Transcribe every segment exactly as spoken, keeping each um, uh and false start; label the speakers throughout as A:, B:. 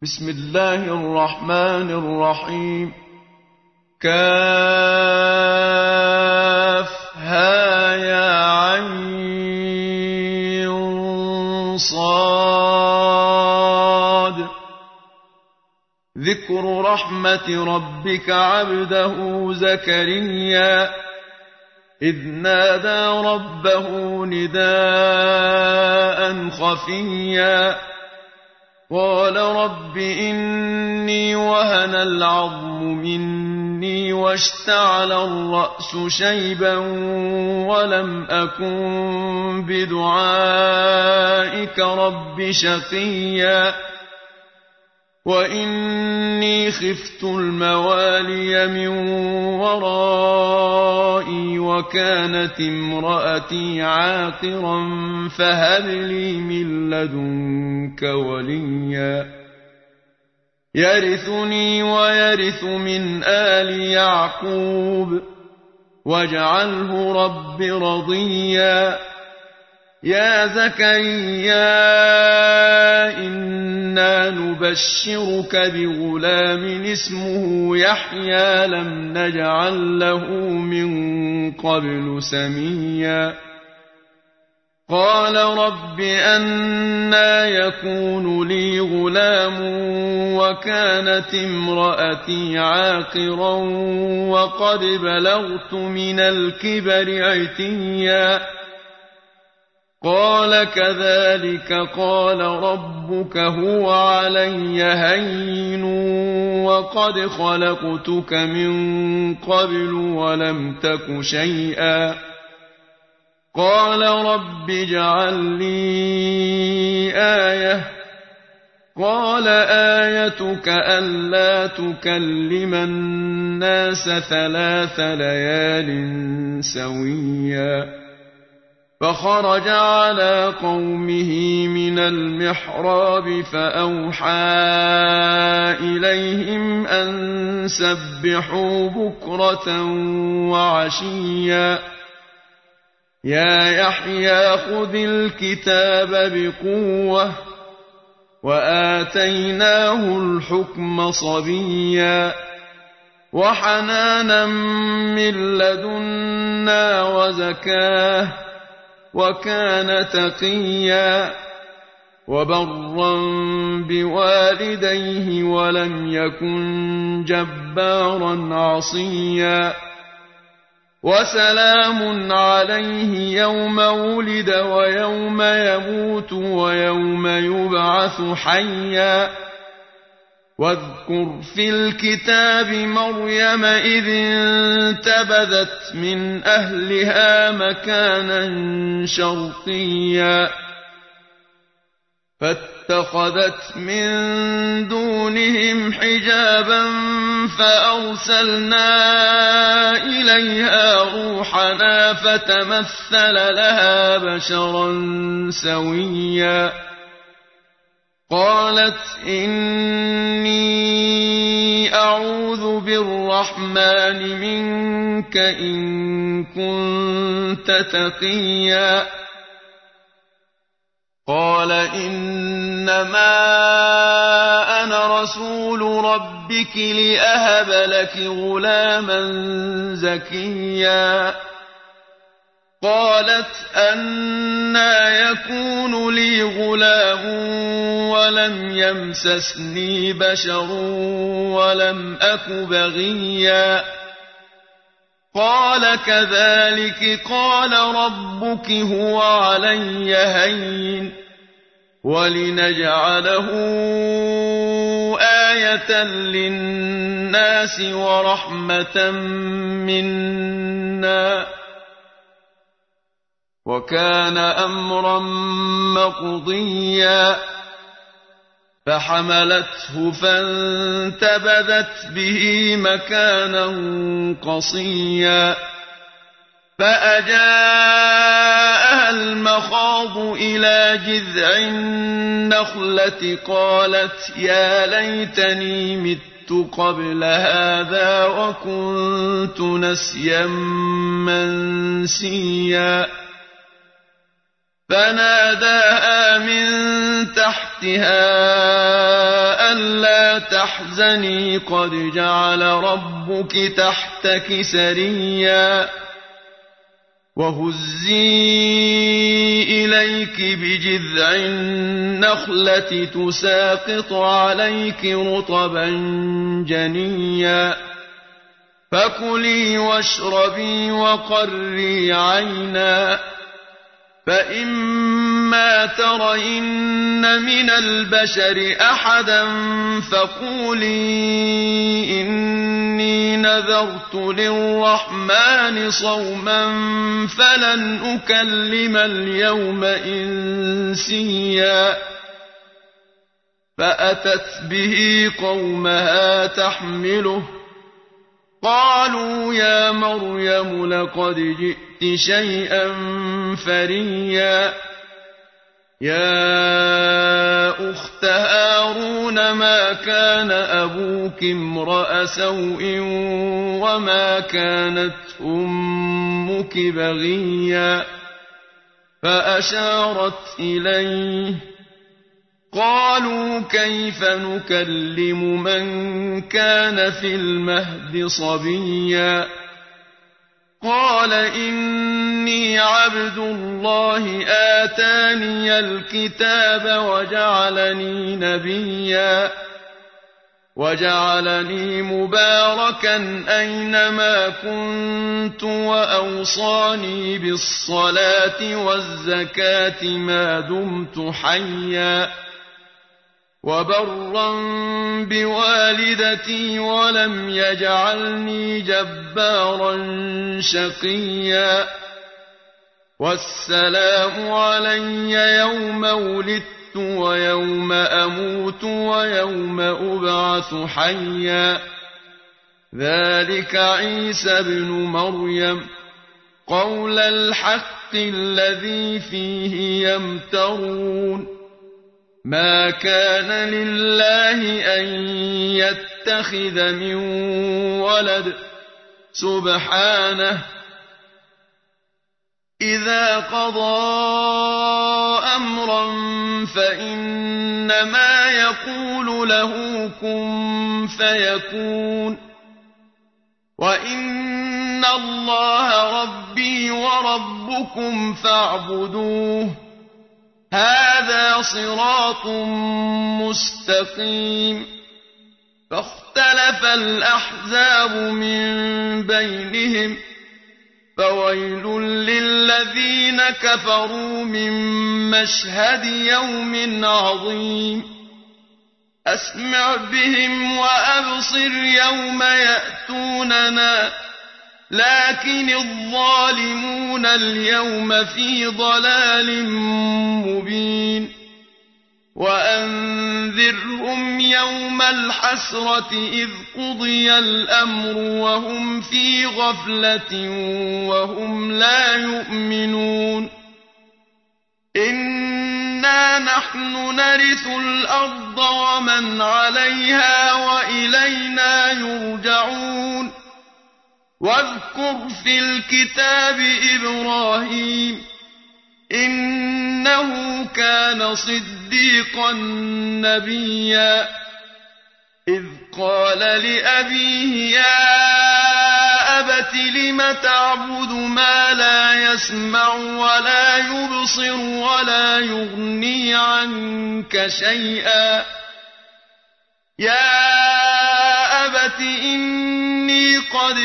A: بسم الله الرحمن الرحيم. كافها يا عين صاد. ذكر رحمة ربك عبده زكريا إذ نادى ربه نداء خفيا قال رب إني وهن العظم مني واشتعل الرأس شيبا ولم أكن بدعائك رب شقيا وإني خفت الموالي من ورائي وكانت امرأتي عاقرا فهب لي من لدنك وليا يرثني ويرث من آل يعقوب واجعله رب رضيا. يا زكريا إنا نبشرك بغلام اسمه يحيى لم نجعل له من قبل سميا. قال رب أنى يكون لي غلام وكانت امرأتي عاقرا وقد بلغت من الكبر عتيا. قال كذلك قال ربك هو علي هين وقد خلقتك من قبل ولم تك شيئا. قال رب اجعل لي آية. قال آيتك ألا تكلم الناس ثلاث ليال سويا. فخرج على قومه من المحراب فأوحى إليهم أن سبحوا بكرة وعشيا. يا يحيى خذ الكتاب بقوة وآتيناه الحكم صبيا وحنانا من لدنا وزكاه وكان تقيا وبرا بوالديه ولم يكن جبارا عصيا. وسلام عليه يوم ولد ويوم يموت ويوم يبعث حيا. واذكر في الكتاب مريم إذ انتبذت من أهلها مكانا شرقيا فاتخذت من دونهم حجابا فأرسلنا إليها روحنا فتمثل لها بشرا سويا. قالت إني أعوذ بالرحمن منك إن كنت تقيا. قال إنما أنا رسول ربك لأهب لك غلاما زكيا. قالت أنى يكون لي غلام ولم يمسسني بشر ولم أك بغيا. قال كذلك قال ربك هو علي هين ولنجعله آية للناس ورحمة منا وكان أمرا مقضيا. فحملته فانتبذت به مكانا قصيا. فأجاءها المخاض إلى جذع النخلة قالت يا ليتني مت قبل هذا وكنت نسيا منسيا. فناداها من تحتها ألا لا تحزني قد جعل ربك تحتك سريا وهزي إليك بجذع النخلة تساقط عليك رطبا جنيا فكلي واشربي وقري عينا فإما ترين من البشر أحدا فقولي إني نذرت للرحمن صوما فلن أكلم اليوم إنسيا فأتت به قومها تحمله قالوا يا مريم لقد جئت شيئا فريا يا أخت هارون ما كان أبوك امرأ سوء وما كانت أمك بغيا فأشارت إليه قالوا كيف نكلم من كان في المهد صبيا قال إني عبد الله آتاني الكتاب وجعلني نبيا وجعلني مباركا أينما كنت وأوصاني بالصلاة والزكاة ما دمت حيا وبرا بوالدتي ولم يجعلني جبارا شقيا والسلام علي يوم ولدت ويوم أموت ويوم أبعث حيا ذلك عيسى بن مريم قول الحق الذي فيه يمترون ما كان لله أن يتخذ من ولد سبحانه إذا قضى أمرا فإنما يقول له كن فيكون وإن الله ربي وربكم فاعبدوه هذا صراط مستقيم فاختلف الأحزاب من بينهم فويل للذين كفروا من مشهد يوم عظيم أسمع بهم وأبصر يوم يأتوننا لكن الظالمون اليوم في ضلال مبين وأنذرهم يوم الحسرة إذ قضي الأمر وهم في غفلة وهم لا يؤمنون إنا نحن نرث الأرض ومن عليها وإلينا يرجعون واذكر في الكتاب إبراهيم إنه كان صديقا نبيا إذ قال لأبيه يا أبت لم تعبد ما لا يسمع ولا يبصر ولا يغني عنك شيئا يا أبت إني قد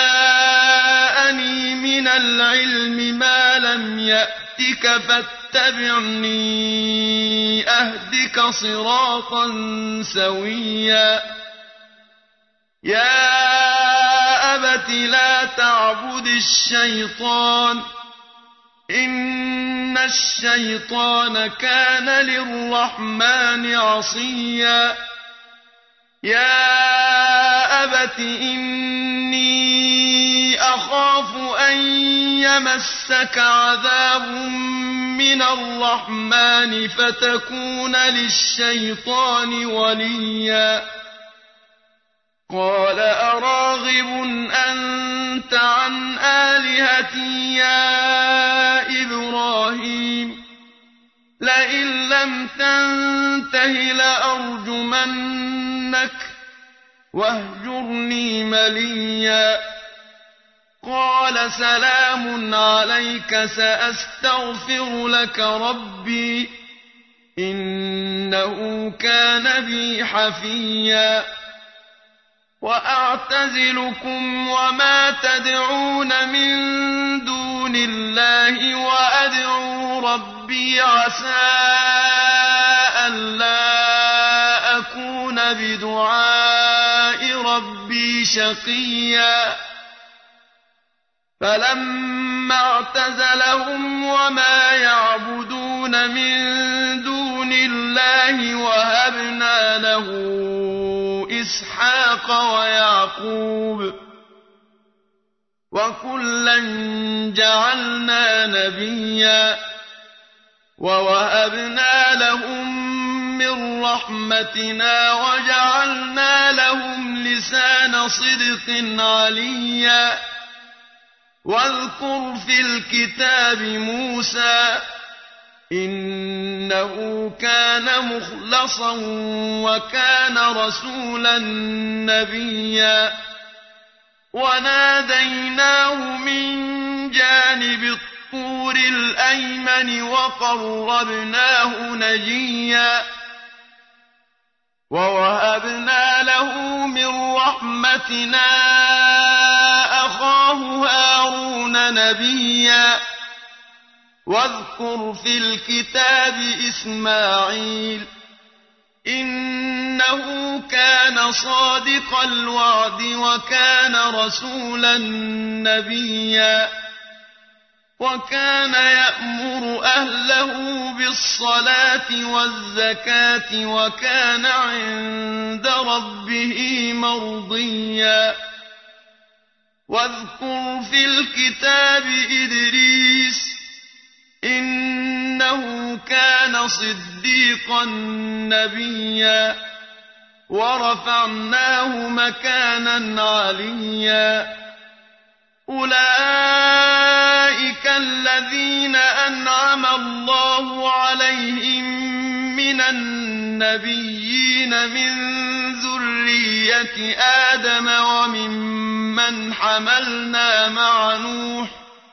A: جاءني من العلم ما لم يأتك فاتبعني أهدك صراطا سويا يا أبت لا تعبد الشيطان إن الشيطان كان للرحمن عصيا يا أبت إني أخاف أن يمسك عذاب من الرحمن فتكون للشيطان وليا قال أراغب أنت عن آلهتي يا إبراهيم لئن لم تنته لأرجمنك لأضلنك واهجرني مليا قال سلام عليك سأستغفر لك ربي إنه كان بي حفيا وأعتزلكم وما تدعون من دون الله وأدعو ربي عسى ألا أكون بدعاء ربي شقيا فلما اعتزلهم وما يعبدون من دون الله وهبنا له إسحاق ويعقوب وكلا جعلنا نبيا ووهبنا لهم من رحمتنا وجعلنا لهم لسان صدق عليا واذكر في الكتاب موسى إنه كان مخلصا وكان رسولا نبيا وناديناه من جانب الطور الأيمن وقربناه نجيا ووهبنا له من رحمتنا أخاه هارون نبيا واذكر في الكتاب إسماعيل إنه كان صادق الوعد وكان رسولا نبيا وكان يأمر أهله بالصلاة والزكاة وكان عند ربه مرضيا واذكر في الكتاب إدريس إنه كان صديقا نبيا ورفعناه مكانا عليا أولئك الذين أنعم الله عليهم من النبيين من ذرية آدم وممن حملنا مع نوح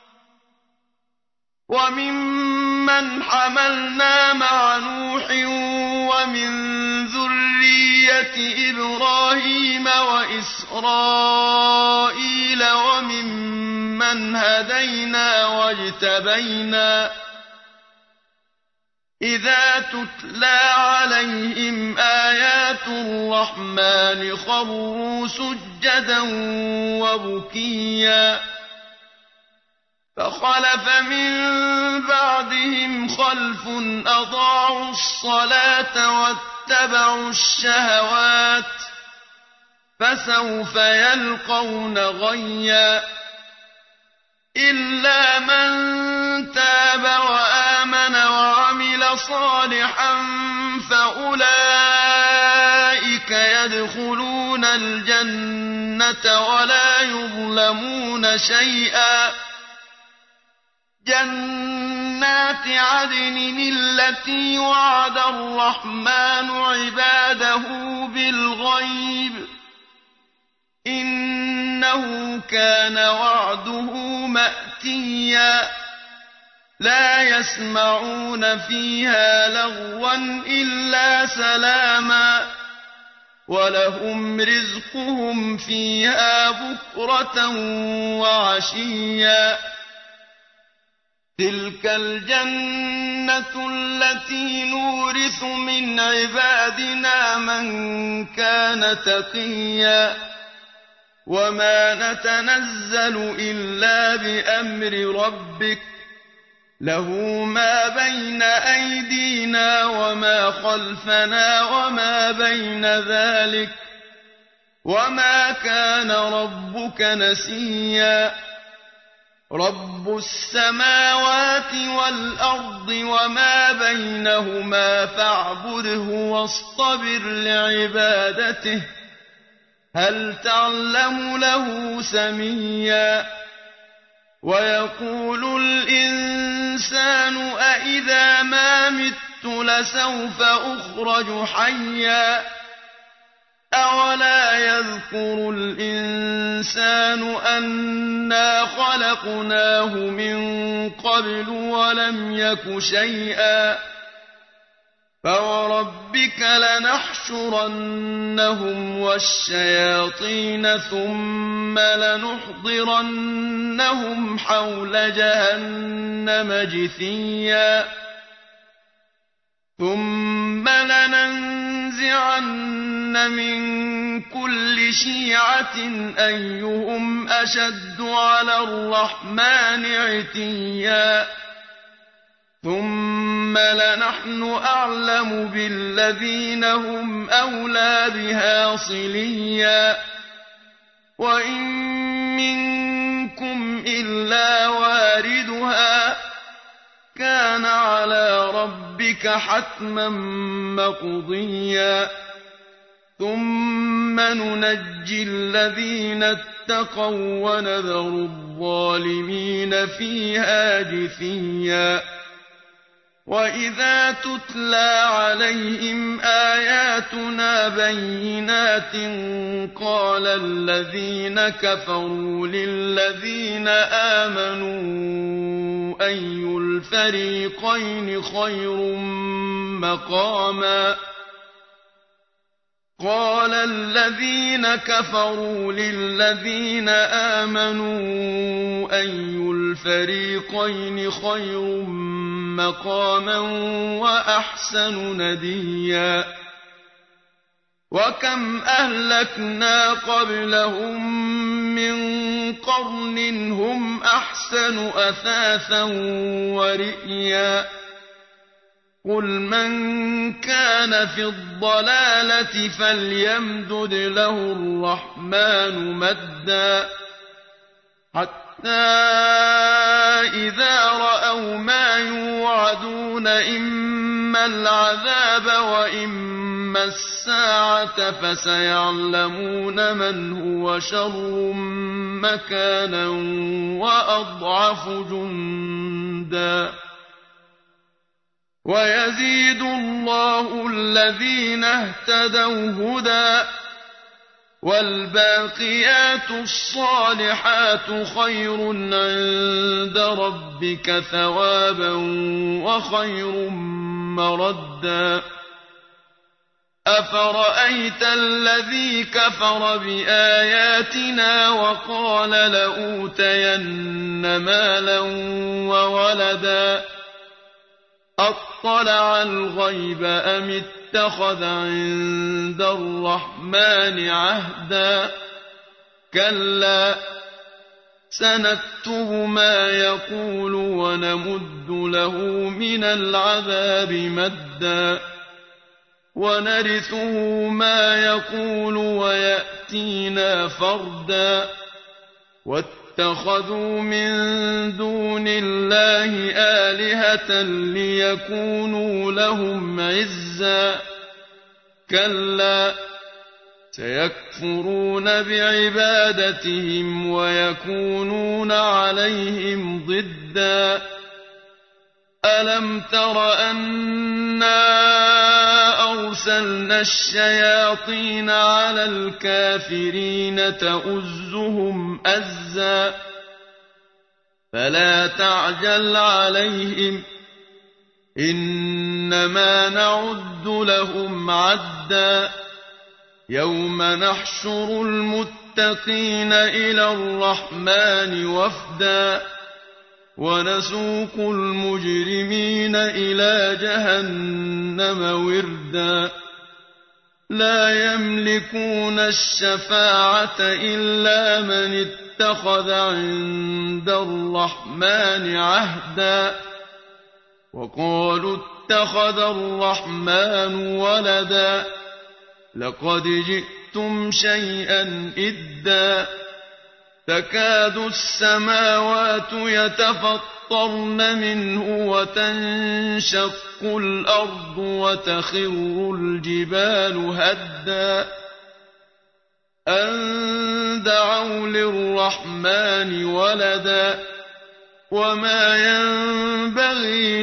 A: وممن حملنا مع نوح ومن ذرية إبراهيم وإسرائيل وممن هدينا واجتبينا إذا تتلى عليهم آيات الرحمن خروا سجدا وبكيا فخلف من بعدهم خلف أضاعوا الصلاة واتبعوا الشهوات فسوف يلقون غيا إلا من تاب وآمن وعمل صالحا فأولئك يدخلون الجنة ولا يظلمون شيئا جنات عدن التي وعد الرحمن عباده بالغيب إنه كان وعده مأتيا لا يسمعون فيها لغوا إلا سلاما ولهم رزقهم فيها بكرة وعشيا تلك الجنة التي نورث من عبادنا من كان تقيا وما نتنزل إلا بأمر ربك له ما بين أيدينا وما خلفنا وما بين ذلك وما كان ربك نسيا رب السماوات والأرض وما بينهما فاعبده واصطبر لعبادته هل تعلم له سميا ويقول الإنسان أإذا ما مت لسوف أخرج حيا يذكر الإنسان أنا خلقناه من قبل ولم يك شيئا فوربك لنحشرنهم والشياطين ثم لنحضرنهم حول جهنم جثيا ثم لننزعن من كل شيعة أيهم أشد على الرحمن عتيا ثم لنحن أعلم بالذين هم أولى بها صليا وإن منكم إلا واردها كان على ربك حتما مقضيا ثم ننجي الذين اتقوا ونذر الظالمين فيها جثيا وإذا تتلى عليهم آياتنا بينات قال الذين كفروا للذين آمنوا أي الفريقين خير مقاما قال الذين كفروا للذين آمنوا أي الفريقين خير مقاما وأحسن نديا وكم أهلكنا قبلهم من قرن هم أحسن أثاثا ورئيا قل من كان في الضلالة فليمدد له الرحمن مدا حتى إذا رأوا ما يوعدون إما العذاب وإما الساعة فسيعلمون من هو شر مكانا وأضعف جندا ويزيد الله الذين اهتدوا هدى والباقيات الصالحات خير عند ربك ثوابا وخير مردا أفرأيت الذي كفر بآياتنا وقال لأوتين مالا وولدا أطلع الغيب أم اتخذ عند الرحمن عهدا كلا سنكتب ما يقول ونمد له من العذاب مدا ونرثه ما يقول ويأتينا فردا واتخذوا من دون الله آلهة ليكونوا لهم عزا كلا سيكفرون بعبادتهم ويكونون عليهم ضدا ألم تر أنا أرسلنا الشياطين على الكافرين تؤزهم أزا فلا تعجل عليهم إنما نعد لهم عدا يوم نحشر المتقين إلى الرحمن وفدا ونسوق المجرمين إلى جهنم وردا لا يملكون الشفاعة إلا من اتخذ عند الرحمن عهدا وقالوا اتخذ الرحمن ولدا لقد جئتم شيئا إدا تكاد السماوات يتفطرن منه وتنشق الأرض وتخر الجبال هدا أن دعوا للرحمن ولدا وما ينبغي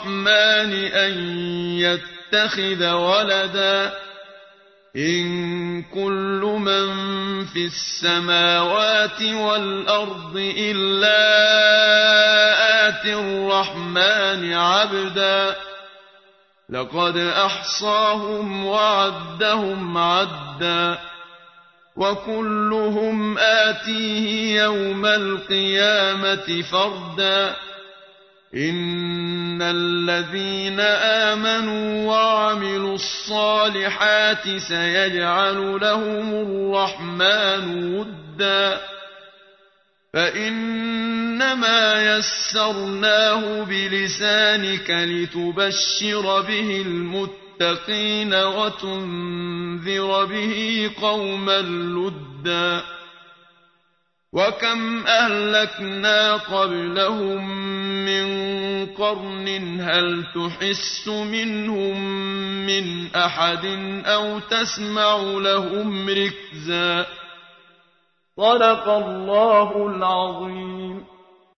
A: للرحمن أن يتخذ ولدا إن كل من في السماوات والأرض إلا آتي الرحمن عبدا لقد أحصاهم وعدهم عدا وكلهم آتيه يوم القيامة فردا إن الذين آمنوا وعملوا الصالحات سيجعل لهم الرحمن ودا فإنما يسرناه بلسانك لتبشر به المتقين وتنذر به قوما لدا وكم أهلكنا قبلهم من قرن هل تحس منهم من أحد أو تسمع لهم ركزا صدق الله العظيم.